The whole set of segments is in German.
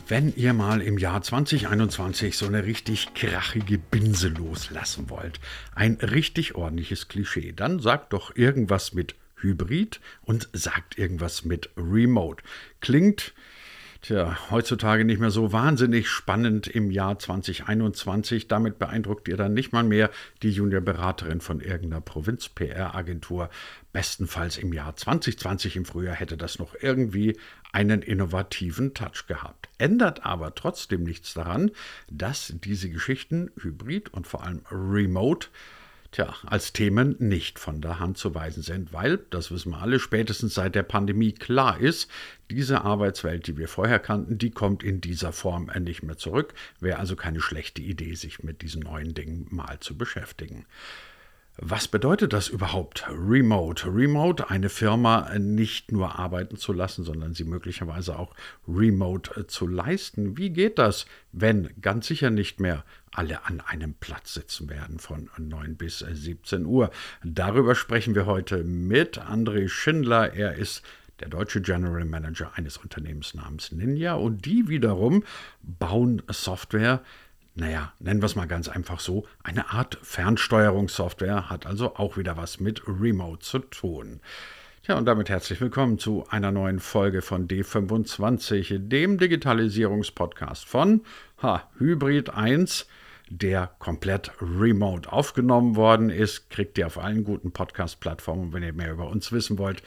Wenn ihr mal im Jahr 2021 so eine richtig krachige Binse loslassen wollt, ein richtig ordentliches Klischee, dann sagt doch irgendwas mit Hybrid und sagt irgendwas mit Remote. Klingt heutzutage nicht mehr so wahnsinnig spannend im Jahr 2021. Damit beeindruckt ihr dann nicht mal mehr die Juniorberaterin von irgendeiner Provinz-PR-Agentur. Bestenfalls im Jahr 2020 im Frühjahr hätte das noch irgendwie einen innovativen Touch gehabt. Ändert aber trotzdem nichts daran, dass diese Geschichten Hybrid und vor allem Remote als Themen nicht von der Hand zu weisen sind, weil, das wissen wir alle, spätestens seit der Pandemie klar ist, diese Arbeitswelt, die wir vorher kannten, die kommt in dieser Form nicht mehr zurück. Wäre also keine schlechte Idee, sich mit diesen neuen Dingen mal zu beschäftigen. Was bedeutet das überhaupt? Remote. Remote, eine Firma nicht nur arbeiten zu lassen, sondern sie möglicherweise auch remote zu leisten. Wie geht das, wenn ganz sicher nicht mehr alle an einem Platz sitzen werden von 9 bis 17 Uhr? Darüber sprechen wir heute mit André Schindler. Er ist der deutsche General Manager eines Unternehmens namens Ninja und die wiederum bauen Software. Nennen wir es mal ganz einfach so, eine Art Fernsteuerungssoftware, hat also auch wieder was mit Remote zu tun. Und damit herzlich willkommen zu einer neuen Folge von D25, dem Digitalisierungspodcast von Hybrid 1, der komplett remote aufgenommen worden ist. Kriegt ihr auf allen guten Podcast-Plattformen, wenn ihr mehr über uns wissen wollt.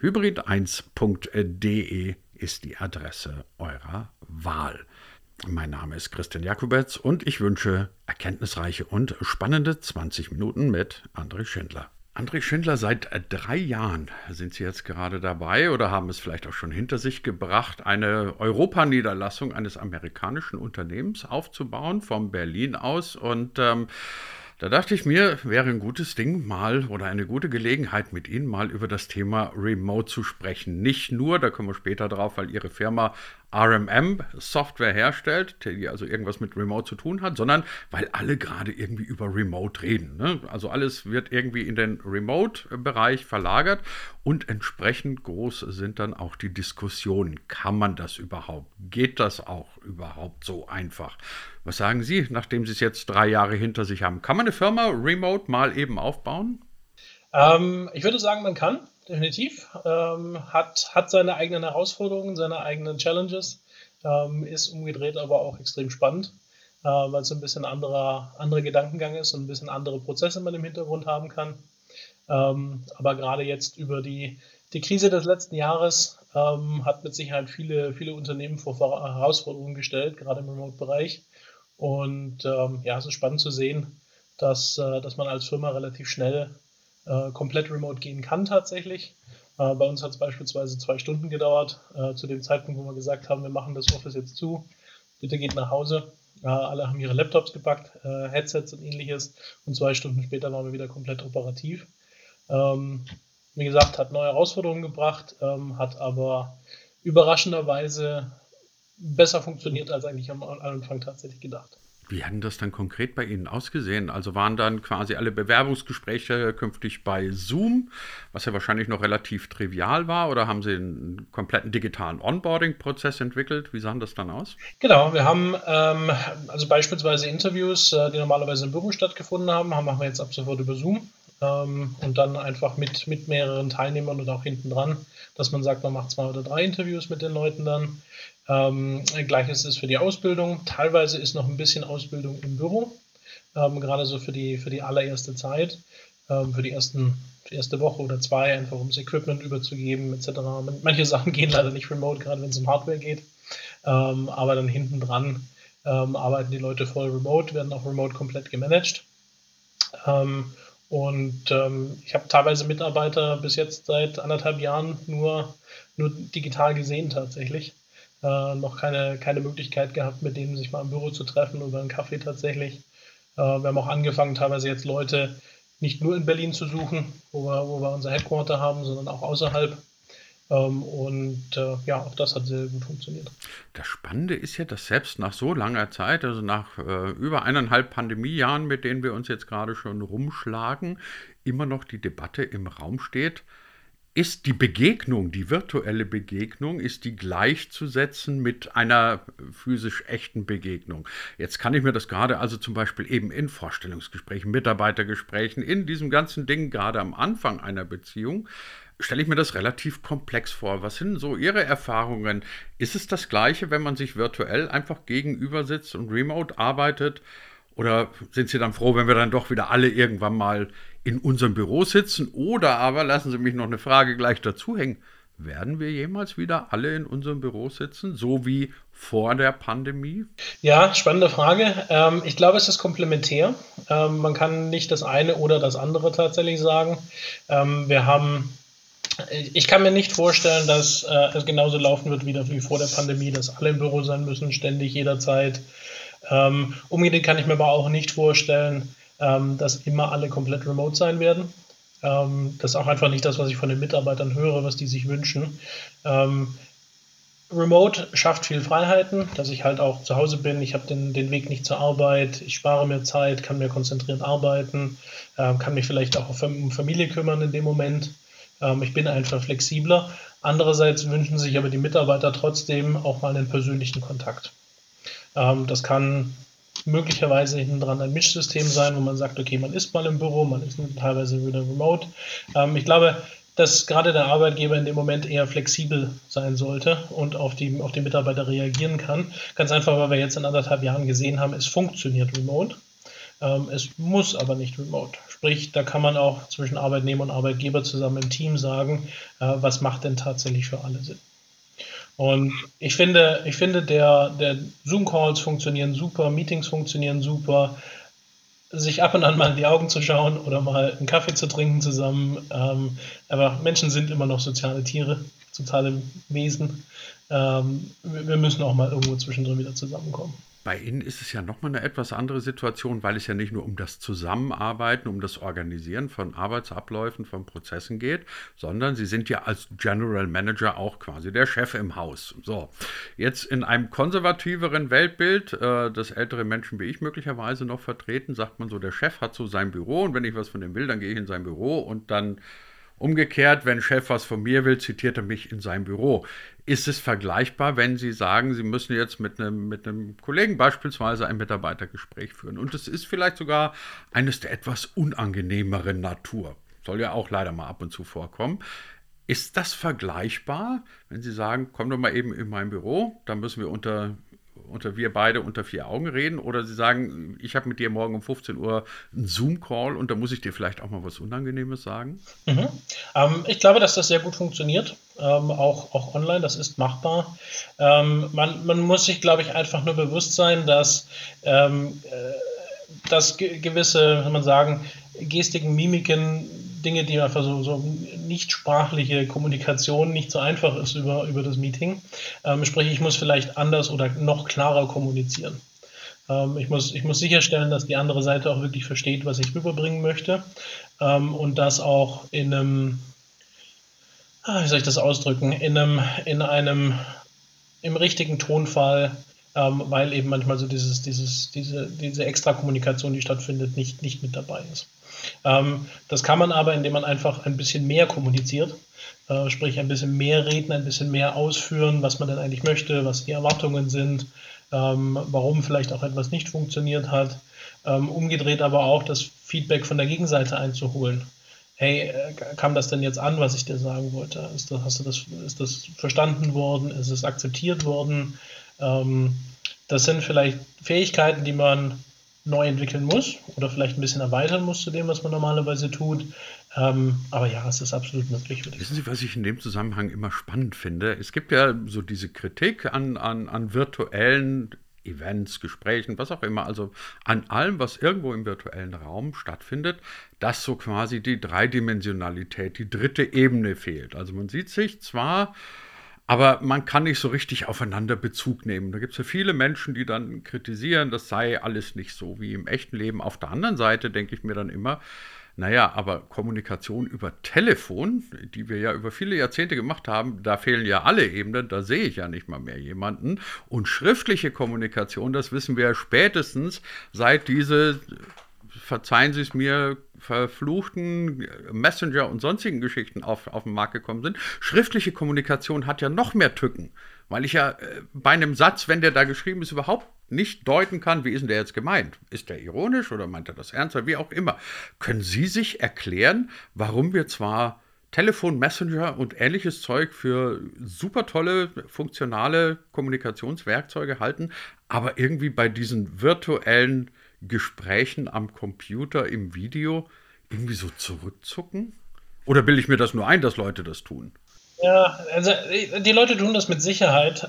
hybrid1.de ist die Adresse eurer Wahl. Mein Name ist Christian Jakubetz und ich wünsche erkenntnisreiche und spannende 20 Minuten mit André Schindler. André Schindler, seit 3 Jahren sind Sie jetzt gerade dabei oder haben es vielleicht auch schon hinter sich gebracht, eine Europaniederlassung eines amerikanischen Unternehmens aufzubauen, von Berlin aus. Und da dachte ich mir, wäre ein gutes Ding mal oder eine gute Gelegenheit mit Ihnen mal über das Thema Remote zu sprechen. Nicht nur, da kommen wir später drauf, weil Ihre Firma RMM Software herstellt, die also irgendwas mit Remote zu tun hat, sondern weil alle gerade irgendwie über Remote reden. Ne? Also alles wird irgendwie in den Remote-Bereich verlagert und entsprechend groß sind dann auch die Diskussionen. Kann man das überhaupt? Geht das auch überhaupt so einfach? Was sagen Sie, nachdem Sie es jetzt 3 Jahre hinter sich haben? Kann man eine Firma Remote mal eben aufbauen? Ich würde sagen, man kann, definitiv. Hat seine eigenen Herausforderungen, seine eigenen Challenges, ist umgedreht aber auch extrem spannend, weil es ein bisschen anderer Gedankengang ist und ein bisschen andere Prozesse man im Hintergrund haben kann. Aber gerade jetzt über die Krise des letzten Jahres hat mit Sicherheit viele Unternehmen vor Herausforderungen gestellt, gerade im Remote-Bereich. Und es ist spannend zu sehen, dass man als Firma relativ schnell komplett remote gehen kann tatsächlich. Bei uns hat es beispielsweise 2 Stunden gedauert, zu dem Zeitpunkt, wo wir gesagt haben, wir machen das Office jetzt zu, bitte geht nach Hause. Alle haben ihre Laptops gepackt, Headsets und ähnliches und 2 Stunden später waren wir wieder komplett operativ. Wie gesagt, hat neue Herausforderungen gebracht, hat aber überraschenderweise besser funktioniert als eigentlich am Anfang tatsächlich gedacht. Wie hat denn das dann konkret bei Ihnen ausgesehen? Also waren dann quasi alle Bewerbungsgespräche künftig bei Zoom, was ja wahrscheinlich noch relativ trivial war, oder haben Sie einen kompletten digitalen Onboarding-Prozess entwickelt? Wie sah das dann aus? Genau, wir haben also beispielsweise Interviews, die normalerweise im Büro stattgefunden haben, machen wir jetzt ab sofort über Zoom und dann einfach mit mehreren Teilnehmern und auch hinten dran, dass man sagt, man macht 2 oder 3 Interviews mit den Leuten dann. Gleiches ist für die Ausbildung. Teilweise ist noch ein bisschen Ausbildung im Büro, gerade so für die allererste Zeit, für die erste Woche oder 2, einfach um das Equipment überzugeben etc. Manche Sachen gehen leider nicht remote, gerade wenn es um Hardware geht, aber dann hinten dran arbeiten die Leute voll remote, werden auch remote komplett gemanagt. Ich habe teilweise Mitarbeiter bis jetzt seit 1,5 Jahren nur digital gesehen tatsächlich. Noch keine Möglichkeit gehabt, mit denen sich mal im Büro zu treffen oder einen Kaffee tatsächlich. Wir haben auch angefangen, teilweise jetzt Leute nicht nur in Berlin zu suchen, wo wir unser Headquarter haben, sondern auch außerhalb. Auch das hat sehr gut funktioniert. Das Spannende ist ja, dass selbst nach so langer Zeit, also nach über 1,5 Pandemiejahren, mit denen wir uns jetzt gerade schon rumschlagen, immer noch die Debatte im Raum steht, Ist die Begegnung, die virtuelle Begegnung, ist die gleichzusetzen mit einer physisch echten Begegnung? Jetzt kann ich mir das gerade also zum Beispiel eben in Vorstellungsgesprächen, Mitarbeitergesprächen, in diesem ganzen Ding, gerade am Anfang einer Beziehung, stelle ich mir das relativ komplex vor. Was sind so Ihre Erfahrungen? Ist es das Gleiche, wenn man sich virtuell einfach gegenüber sitzt und remote arbeitet? Oder sind Sie dann froh, wenn wir dann doch wieder alle irgendwann mal in unserem Büro sitzen? Oder aber, lassen Sie mich noch eine Frage gleich dazu hängen, werden wir jemals wieder alle in unserem Büro sitzen, so wie vor der Pandemie? Ja, spannende Frage. Ich glaube, es ist komplementär. Man kann nicht das eine oder das andere tatsächlich sagen. Ich kann mir nicht vorstellen, dass es genauso laufen wird wie vor der Pandemie, dass alle im Büro sein müssen, ständig, jederzeit. Umgekehrt kann ich mir aber auch nicht vorstellen, dass immer alle komplett remote sein werden. Das ist auch einfach nicht das, was ich von den Mitarbeitern höre, was die sich wünschen. Remote schafft viel Freiheiten, dass ich halt auch zu Hause bin. Ich habe den Weg nicht zur Arbeit. Ich spare mir Zeit, kann mir konzentriert arbeiten, kann mich vielleicht auch um Familie kümmern in dem Moment. Ich bin einfach flexibler. Andererseits wünschen sich aber die Mitarbeiter trotzdem auch mal einen persönlichen Kontakt. Das kann möglicherweise hinten dran ein Mischsystem sein, wo man sagt, okay, man ist mal im Büro, man ist teilweise wieder remote. Ich glaube, dass gerade der Arbeitgeber in dem Moment eher flexibel sein sollte und auf die Mitarbeiter reagieren kann. Ganz einfach, weil wir jetzt in 1,5 Jahren gesehen haben, es funktioniert remote. Es muss aber nicht remote. Sprich, da kann man auch zwischen Arbeitnehmer und Arbeitgeber zusammen im Team sagen, was macht denn tatsächlich für alle Sinn. Und ich finde, der Zoom-Calls funktionieren super, Meetings funktionieren super, sich ab und an mal in die Augen zu schauen oder mal einen Kaffee zu trinken zusammen. Aber Menschen sind immer noch soziale Tiere, soziale Wesen. Wir müssen auch mal irgendwo zwischendrin wieder zusammenkommen. Bei Ihnen ist es ja nochmal eine etwas andere Situation, weil es ja nicht nur um das Zusammenarbeiten, um das Organisieren von Arbeitsabläufen, von Prozessen geht, sondern Sie sind ja als General Manager auch quasi der Chef im Haus. So, jetzt in einem konservativeren Weltbild, das ältere Menschen wie ich möglicherweise noch vertreten, sagt man so, der Chef hat so sein Büro und wenn ich was von dem will, dann gehe ich in sein Büro und dann umgekehrt, wenn Chef was von mir will, zitiert er mich in sein Büro. Ist es vergleichbar, wenn Sie sagen, Sie müssen jetzt mit einem Kollegen beispielsweise ein Mitarbeitergespräch führen und es ist vielleicht sogar eines der etwas unangenehmeren Natur, soll ja auch leider mal ab und zu vorkommen. Ist das vergleichbar, wenn Sie sagen, komm doch mal eben in mein Büro, da müssen wir wir beide unter 4 Augen reden, oder Sie sagen, ich habe mit dir morgen um 15 Uhr einen Zoom-Call und da muss ich dir vielleicht auch mal was Unangenehmes sagen? Ich glaube, dass das sehr gut funktioniert, auch online, das ist machbar. Man muss sich, glaube ich, einfach nur bewusst sein, dass gewisse, kann man sagen, Gestiken, Mimiken, Dinge, die einfach so nicht sprachliche Kommunikation nicht so einfach ist über das Meeting. Sprich, ich muss vielleicht anders oder noch klarer kommunizieren. Ich muss sicherstellen, dass die andere Seite auch wirklich versteht, was ich rüberbringen möchte, und das auch in einem, wie soll ich das ausdrücken, im richtigen Tonfall, weil eben manchmal so diese Extrakommunikation, die stattfindet, nicht mit dabei ist. Das kann man aber, indem man einfach ein bisschen mehr kommuniziert, sprich ein bisschen mehr reden, ein bisschen mehr ausführen, was man denn eigentlich möchte, was die Erwartungen sind, warum vielleicht auch etwas nicht funktioniert hat. Umgedreht aber auch das Feedback von der Gegenseite einzuholen. Hey, kam das denn jetzt an, was ich dir sagen wollte? Ist das verstanden worden? Ist es akzeptiert worden? Das sind vielleicht Fähigkeiten, die man neu entwickeln muss oder vielleicht ein bisschen erweitern muss zu dem, was man normalerweise tut. Aber ja, es ist absolut möglich. Wissen Sie, was ich in dem Zusammenhang immer spannend finde? Es gibt ja so diese Kritik an virtuellen Events, Gesprächen, was auch immer, also an allem, was irgendwo im virtuellen Raum stattfindet, dass so quasi die Dreidimensionalität, die dritte Ebene fehlt. Also man sieht sich zwar, aber man kann nicht so richtig aufeinander Bezug nehmen. Da gibt es ja viele Menschen, die dann kritisieren, das sei alles nicht so wie im echten Leben. Auf der anderen Seite denke ich mir dann immer, naja, aber Kommunikation über Telefon, die wir ja über viele Jahrzehnte gemacht haben, da fehlen ja alle Ebenen, da sehe ich ja nicht mal mehr jemanden. Und schriftliche Kommunikation, das wissen wir ja spätestens, seit diese verzeihen Sie es mir, verfluchten Messenger und sonstigen Geschichten auf den Markt gekommen sind. Schriftliche Kommunikation hat ja noch mehr Tücken, weil ich ja bei einem Satz, wenn der da geschrieben ist, überhaupt nicht deuten kann, wie ist denn der jetzt gemeint? Ist der ironisch oder meint er das ernst oder wie auch immer? Können Sie sich erklären, warum wir zwar Telefon, Messenger und ähnliches Zeug für super tolle, funktionale Kommunikationswerkzeuge halten, aber irgendwie bei diesen virtuellen Gesprächen am Computer im Video irgendwie so zurückzucken? Oder bilde ich mir das nur ein, dass Leute das tun? Ja, also die Leute tun das mit Sicherheit.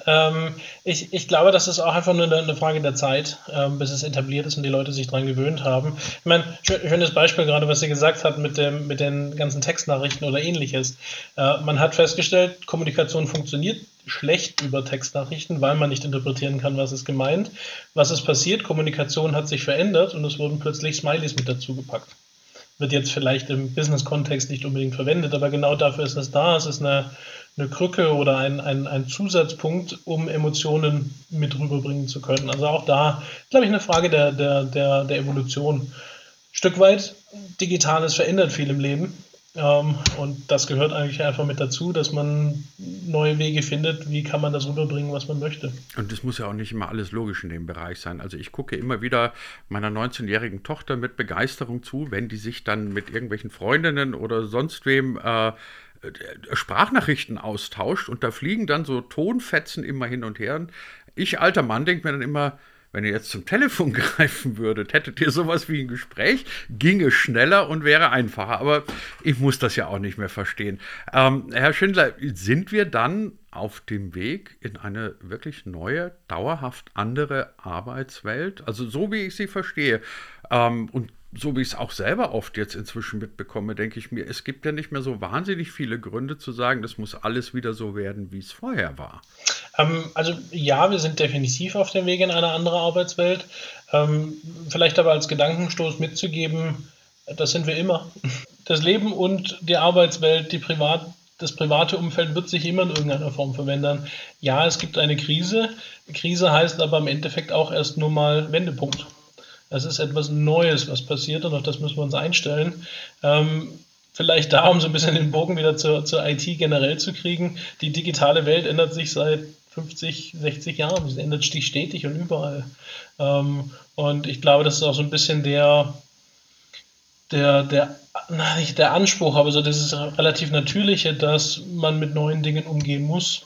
Ich glaube, das ist auch einfach nur eine Frage der Zeit, bis es etabliert ist und die Leute sich daran gewöhnt haben. Ich meine, schönes Beispiel gerade, was sie gesagt hat mit den ganzen Textnachrichten oder ähnliches. Man hat festgestellt, Kommunikation funktioniert schlecht über Textnachrichten, weil man nicht interpretieren kann, was ist gemeint. Was ist passiert? Kommunikation hat sich verändert und es wurden plötzlich Smileys mit dazu gepackt. Wird jetzt vielleicht im Business-Kontext nicht unbedingt verwendet, aber genau dafür ist es da. Es ist eine Krücke oder ein Zusatzpunkt, um Emotionen mit rüberbringen zu können. Also auch da, glaube ich, eine Frage der Evolution. Stück weit, Digitales verändert viel im Leben. Und das gehört eigentlich einfach mit dazu, dass man neue Wege findet, wie kann man das rüberbringen, was man möchte. Und es muss ja auch nicht immer alles logisch in dem Bereich sein. Also ich gucke immer wieder meiner 19-jährigen Tochter mit Begeisterung zu, wenn die sich dann mit irgendwelchen Freundinnen oder sonst wem Sprachnachrichten austauscht und da fliegen dann so Tonfetzen immer hin und her. Und ich, alter Mann, denke mir dann immer, wenn ihr jetzt zum Telefon greifen würdet, hättet ihr sowas wie ein Gespräch, ginge schneller und wäre einfacher. Aber ich muss das ja auch nicht mehr verstehen. Herr Schindler, sind wir dann auf dem Weg in eine wirklich neue, dauerhaft andere Arbeitswelt? Also so wie ich sie verstehe und so wie ich es auch selber oft jetzt inzwischen mitbekomme, denke ich mir, es gibt ja nicht mehr so wahnsinnig viele Gründe zu sagen, das muss alles wieder so werden, wie es vorher war. Also ja, wir sind definitiv auf dem Weg in eine andere Arbeitswelt. Vielleicht aber als Gedankenstoß mitzugeben, das sind wir immer. Das Leben und die Arbeitswelt, das private Umfeld wird sich immer in irgendeiner Form verändern. Ja, es gibt eine Krise. Krise heißt aber im Endeffekt auch erst nur mal Wendepunkt. Es ist etwas Neues, was passiert und auf das müssen wir uns einstellen. Vielleicht da, um so ein bisschen den Bogen wieder zur IT generell zu kriegen. Die digitale Welt ändert sich seit 50, 60 Jahren. Sie ändert sich stetig und überall. Und ich glaube, das ist auch so ein bisschen der nicht der Anspruch, aber so dieses relativ Natürliche, dass man mit neuen Dingen umgehen muss.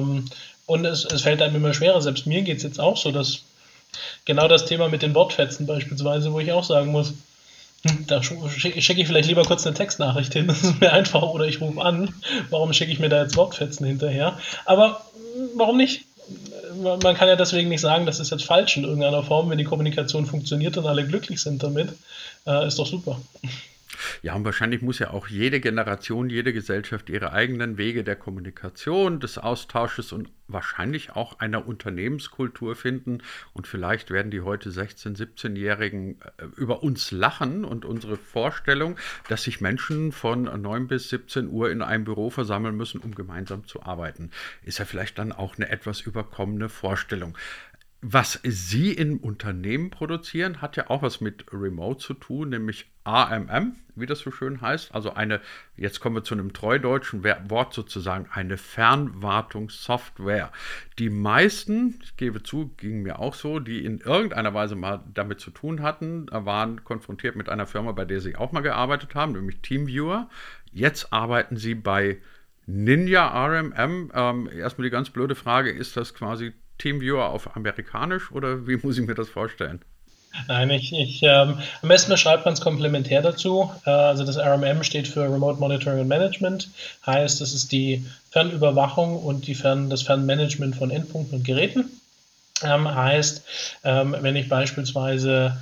Und es fällt einem immer schwerer. Selbst mir geht es jetzt auch so, dass genau das Thema mit den Wortfetzen beispielsweise, wo ich auch sagen muss, da schicke ich vielleicht lieber kurz eine Textnachricht hin, das ist mir einfach, oder ich rufe an, warum schicke ich mir da jetzt Wortfetzen hinterher? Aber warum nicht? Man kann ja deswegen nicht sagen, das ist jetzt falsch in irgendeiner Form, wenn die Kommunikation funktioniert und alle glücklich sind damit, ist doch super. Ja, und wahrscheinlich muss ja auch jede Generation, jede Gesellschaft ihre eigenen Wege der Kommunikation, des Austausches und wahrscheinlich auch einer Unternehmenskultur finden. Und vielleicht werden die heute 16-, 17-Jährigen über uns lachen und unsere Vorstellung, dass sich Menschen von 9 bis 17 Uhr in einem Büro versammeln müssen, um gemeinsam zu arbeiten, ist ja vielleicht dann auch eine etwas überkommene Vorstellung. Was Sie im Unternehmen produzieren, hat ja auch was mit Remote zu tun, nämlich AMM, wie das so schön heißt. Also jetzt kommen wir zu einem treudeutschen Wort sozusagen, eine Fernwartungssoftware. Die meisten, ich gebe zu, ging mir auch so, die in irgendeiner Weise mal damit zu tun hatten, waren konfrontiert mit einer Firma, bei der sie auch mal gearbeitet haben, nämlich TeamViewer. Jetzt arbeiten sie bei Ninja RMM. Erstmal die ganz blöde Frage, ist das quasi TeamViewer auf amerikanisch oder wie muss ich mir das vorstellen? Nein, am besten beschreibt man es komplementär dazu. Also das RMM steht für Remote Monitoring and Management, heißt, es ist die Fernüberwachung und das Fernmanagement von Endpunkten und Geräten. Heißt, wenn ich beispielsweise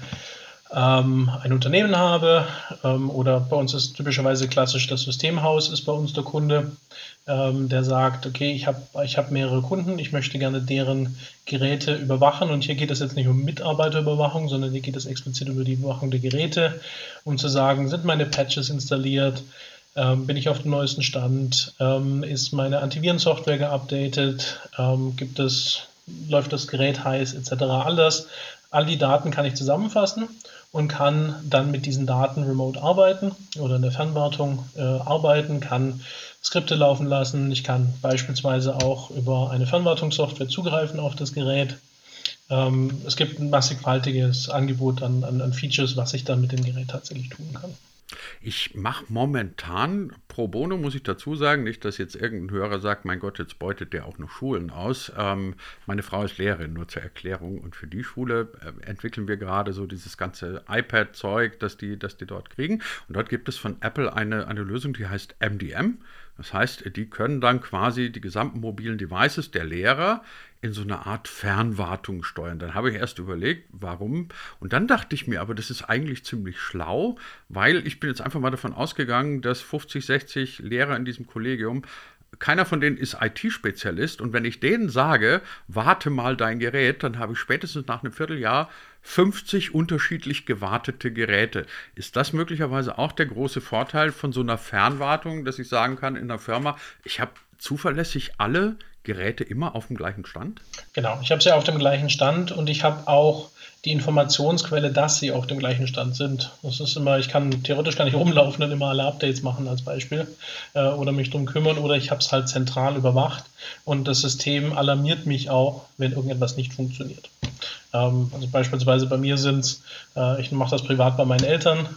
ein Unternehmen habe oder bei uns ist typischerweise klassisch das Systemhaus ist bei uns der Kunde, der sagt, okay, ich hab mehrere Kunden, ich möchte gerne deren Geräte überwachen und hier geht es jetzt nicht um Mitarbeiterüberwachung, sondern hier geht es explizit über die Überwachung der Geräte, um zu sagen, sind meine Patches installiert, bin ich auf dem neuesten Stand, ist meine Antivirensoftware geupdatet, läuft das Gerät heiß etc. All das All die Daten kann ich zusammenfassen und kann dann mit diesen Daten remote arbeiten oder in der Fernwartung arbeiten, kann Skripte laufen lassen. Ich kann beispielsweise auch über eine Fernwartungssoftware zugreifen auf das Gerät. Es gibt ein mannigfaltiges Angebot an Features, was ich dann mit dem Gerät tatsächlich tun kann. Ich mache momentan pro bono, muss ich dazu sagen, nicht, dass jetzt irgendein Hörer sagt, mein Gott, jetzt beutet der auch noch Schulen aus. Meine Frau ist Lehrerin, nur zur Erklärung. Und für die Schule entwickeln wir gerade so dieses ganze iPad-Zeug, das die dort kriegen. Und dort gibt es von Apple eine Lösung, die heißt MDM. Das heißt, die können dann quasi die gesamten mobilen Devices der Lehrer in so eine Art Fernwartung steuern. Dann habe ich erst überlegt, warum. Und dann dachte ich mir, aber das ist eigentlich ziemlich schlau, weil ich bin jetzt einfach mal davon ausgegangen, dass 50, 60 Lehrer in diesem Kollegium, keiner von denen ist IT-Spezialist. Und wenn ich denen sage, warte mal dein Gerät, dann habe ich spätestens nach einem Vierteljahr 50 unterschiedlich gewartete Geräte. Ist das möglicherweise auch der große Vorteil von so einer Fernwartung, dass ich sagen kann in der Firma, ich habe zuverlässig alle Geräte immer auf dem gleichen Stand? Genau, ich habe sie auf dem gleichen Stand und ich habe auch die Informationsquelle, dass sie auf dem gleichen Stand sind. Das ist immer, theoretisch kann ich rumlaufen und immer alle Updates machen als Beispiel oder mich drum kümmern oder ich habe es halt zentral überwacht und das System alarmiert mich auch, wenn irgendetwas nicht funktioniert. Also beispielsweise bei mir ich mache das privat bei meinen Eltern.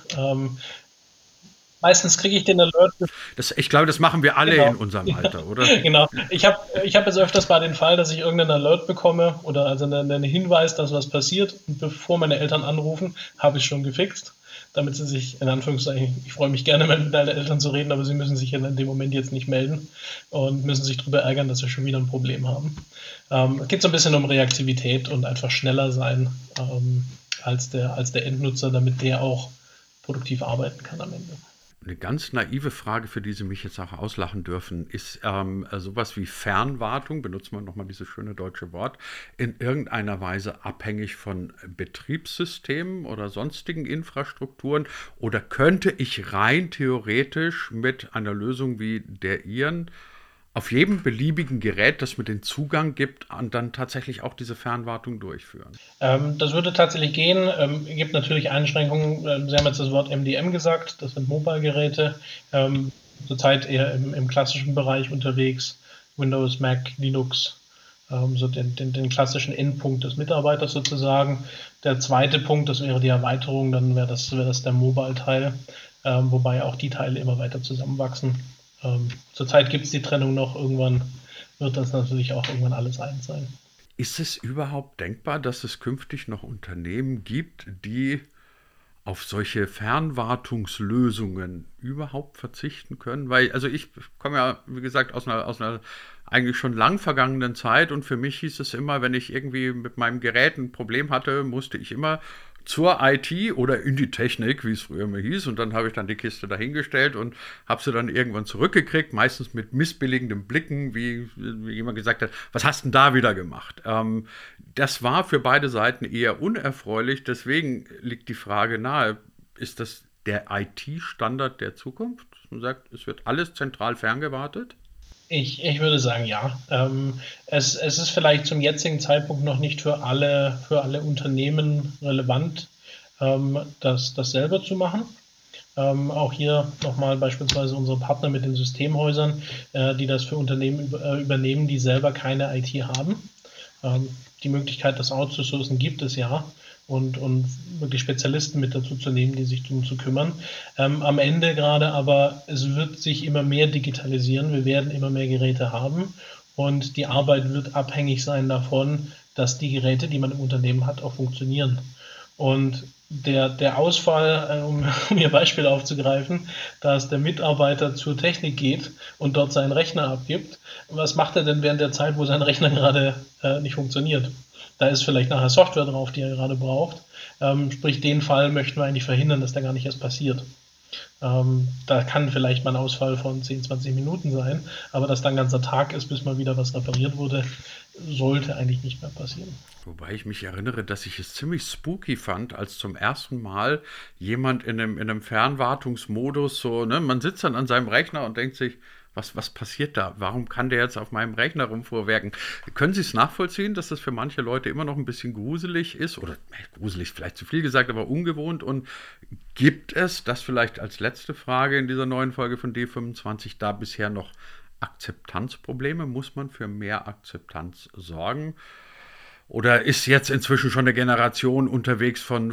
Meistens kriege ich den Alert. Ich glaube, das machen wir alle in unserem Alter, oder? Genau. Ich hab jetzt öfters mal den Fall, dass ich irgendeinen Alert bekomme oder also einen Hinweis, dass was passiert. Und bevor meine Eltern anrufen, habe ich schon gefixt, damit sie sich, in Anführungszeichen, ich freue mich gerne, mit deinen Eltern zu reden, aber sie müssen sich in dem Moment jetzt nicht melden und müssen sich darüber ärgern, dass wir schon wieder ein Problem haben. Es geht so ein bisschen um Reaktivität und einfach schneller sein als der Endnutzer, damit der auch produktiv arbeiten kann am Ende. Eine ganz naive Frage, für die Sie mich jetzt auch auslachen dürfen, ist sowas wie Fernwartung, benutzt man nochmal dieses schöne deutsche Wort, in irgendeiner Weise abhängig von Betriebssystemen oder sonstigen Infrastrukturen? Oder könnte ich rein theoretisch mit einer Lösung wie der Ihren auf jedem beliebigen Gerät, das mir den Zugang gibt, dann tatsächlich auch diese Fernwartung durchführen? Das würde tatsächlich gehen. Es gibt natürlich Einschränkungen. Sie haben jetzt das Wort MDM gesagt. Das sind Mobile-Geräte. Zurzeit eher im klassischen Bereich unterwegs. Windows, Mac, Linux. So den klassischen Endpunkt des Mitarbeiters sozusagen. Der zweite Punkt, das wäre die Erweiterung. Dann wäre das der Mobile-Teil. Wobei auch die Teile immer weiter zusammenwachsen. Zurzeit gibt es die Trennung noch, irgendwann wird das natürlich auch irgendwann alles eins sein. Ist es überhaupt denkbar, dass es künftig noch Unternehmen gibt, die auf solche Fernwartungslösungen überhaupt verzichten können? Weil, also ich komme ja, wie gesagt, aus einer eigentlich schon lang vergangenen Zeit und für mich hieß es immer, wenn ich irgendwie mit meinem Gerät ein Problem hatte, musste ich immer zur IT oder in die Technik, wie es früher immer hieß. Und dann habe ich dann die Kiste dahingestellt und habe sie dann irgendwann zurückgekriegt, meistens mit missbilligenden Blicken, wie jemand gesagt hat, was hast du denn da wieder gemacht? Das war für beide Seiten eher unerfreulich. Deswegen liegt die Frage nahe, ist das der IT-Standard der Zukunft? Man sagt, es wird alles zentral ferngewartet? Ich würde sagen, ja. Es ist vielleicht zum jetzigen Zeitpunkt noch nicht für alle Unternehmen relevant, das selber zu machen. Auch hier nochmal beispielsweise unsere Partner mit den Systemhäusern, die das für Unternehmen übernehmen, die selber keine IT haben. Die Möglichkeit, das outzusourcen, gibt es ja. Und wirklich Spezialisten mit dazu zu nehmen, die sich darum zu kümmern. Am Ende gerade aber, es wird sich immer mehr digitalisieren, wir werden immer mehr Geräte haben und die Arbeit wird abhängig sein davon, dass die Geräte, die man im Unternehmen hat, auch funktionieren. Und der Ausfall, um Ihr Beispiel aufzugreifen, dass der Mitarbeiter zur Technik geht und dort seinen Rechner abgibt, was macht er denn während der Zeit, wo sein Rechner gerade nicht funktioniert? Da ist vielleicht nachher Software drauf, die er gerade braucht. Sprich, den Fall möchten wir eigentlich verhindern, dass der gar nicht erst passiert. Da kann vielleicht mal ein Ausfall von 10, 20 Minuten sein, aber dass dann ein ganzer Tag ist, bis mal wieder was repariert wurde, sollte eigentlich nicht mehr passieren. Wobei ich mich erinnere, dass ich es ziemlich spooky fand, als zum ersten Mal jemand in einem Fernwartungsmodus so, ne, man sitzt dann an seinem Rechner und denkt sich, Was passiert da? Warum kann der jetzt auf meinem Rechner rumfuhrwerken? Können Sie es nachvollziehen, dass das für manche Leute immer noch ein bisschen gruselig ist? Oder gruselig ist vielleicht zu viel gesagt, aber ungewohnt. Und gibt es, das vielleicht als letzte Frage in dieser neuen Folge von D25, da bisher noch Akzeptanzprobleme? Muss man für mehr Akzeptanz sorgen? Oder ist jetzt inzwischen schon eine Generation unterwegs von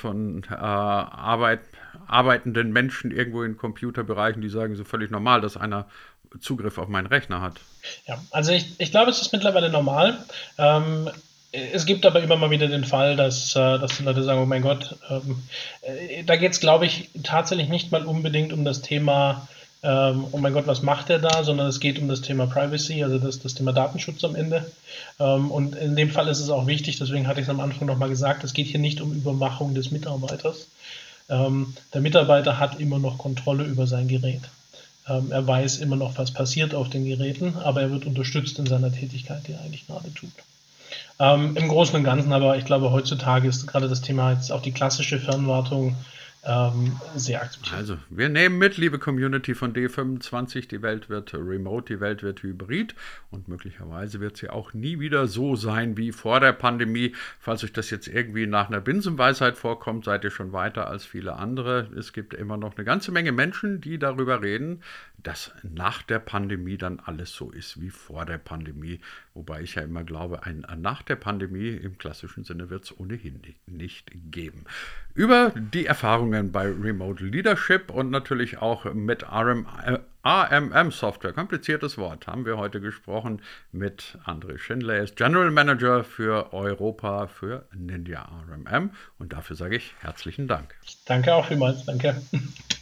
arbeitenden Menschen irgendwo in Computerbereichen, die sagen, so völlig normal, dass einer Zugriff auf meinen Rechner hat? Ja, also ich glaube, es ist mittlerweile normal. Es gibt aber immer mal wieder den Fall, dass die Leute sagen, oh mein Gott, da geht es, glaube ich, tatsächlich nicht mal unbedingt um das Thema, oh mein Gott, was macht der da, sondern es geht um das Thema Privacy, also das Thema Datenschutz am Ende. Und in dem Fall ist es auch wichtig, deswegen hatte ich es am Anfang nochmal gesagt, es geht hier nicht um Überwachung des Mitarbeiters. Der Mitarbeiter hat immer noch Kontrolle über sein Gerät. Er weiß immer noch, was passiert auf den Geräten, aber er wird unterstützt in seiner Tätigkeit, die er eigentlich gerade tut. Im Großen und Ganzen aber, ich glaube, heutzutage ist gerade das Thema jetzt auch die klassische Fernwartung sehr akzeptiert. Also, wir nehmen mit, liebe Community von D25, die Welt wird remote, die Welt wird hybrid und möglicherweise wird sie auch nie wieder so sein wie vor der Pandemie. Falls euch das jetzt irgendwie nach einer Binsenweisheit vorkommt, seid ihr schon weiter als viele andere. Es gibt immer noch eine ganze Menge Menschen, die darüber reden, dass nach der Pandemie dann alles so ist wie vor der Pandemie. Wobei ich ja immer glaube, ein nach der Pandemie im klassischen Sinne wird es ohnehin nicht geben. Über die Erfahrungen bei Remote Leadership und natürlich auch mit RMM-Software, kompliziertes Wort, haben wir heute gesprochen mit André Schindler. Er ist General Manager für Europa für Ninja RMM und dafür sage ich herzlichen Dank. Danke auch vielmals, danke.